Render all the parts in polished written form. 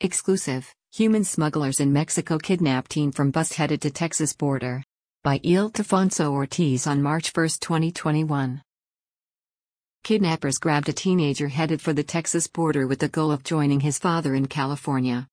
Exclusive, human smugglers in Mexico kidnap teen from bus headed to Texas border. By Ildefonso Ortiz on March 1, 2021. Kidnappers grabbed a teenager headed for the Texas border with the goal of joining his father in California.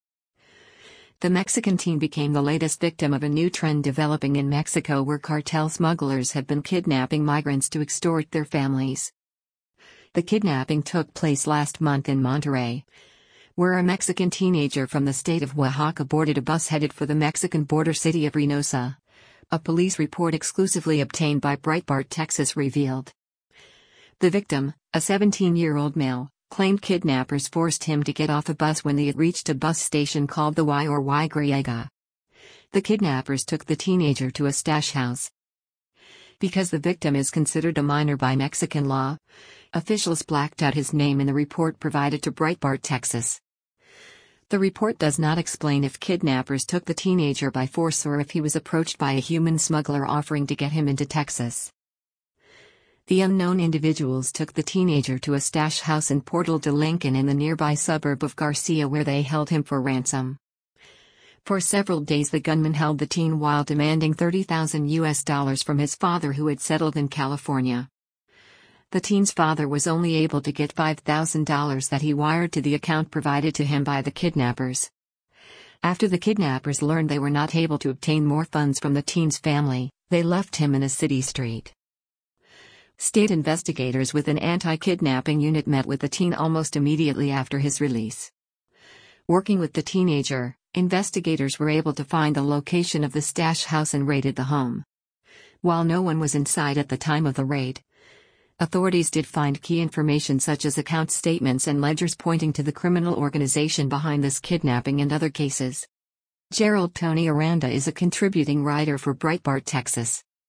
The Mexican teen became the latest victim of a new trend developing in Mexico where cartel smugglers have been kidnapping migrants to extort their families. The kidnapping took place last month in Monterrey, where a Mexican teenager from the state of Oaxaca boarded a bus headed for the Mexican border city of Reynosa. A police report exclusively obtained by Breitbart Texas revealed. The victim, a 17-year-old male, claimed kidnappers forced him to get off a bus when they had reached a bus station called the Y or Y Griega. The kidnappers took the teenager to a stash house. Because the victim is considered a minor by Mexican law, officials blacked out his name in the report provided to Breitbart Texas. The report does not explain if kidnappers took the teenager by force or if he was approached by a human smuggler offering to get him into Texas. The unknown individuals took the teenager to a stash house in Portal de Lincoln in the nearby suburb of Garcia where they held him for ransom. For several days the gunman held the teen while demanding $30,000 from his father who had settled in California. The teen's father was only able to get $5,000 that he wired to the account provided to him by the kidnappers. After the kidnappers learned they were not able to obtain more funds from the teen's family, they left him in a city street. State investigators with an anti-kidnapping unit met with the teen almost immediately after his release. Working with the teenager, investigators were able to find the location of the stash house and raided the home. While no one was inside at the time of the raid, authorities did find key information such as account statements and ledgers pointing to the criminal organization behind this kidnapping and other cases. Gerald Tony Aranda is a contributing writer for Breitbart Texas.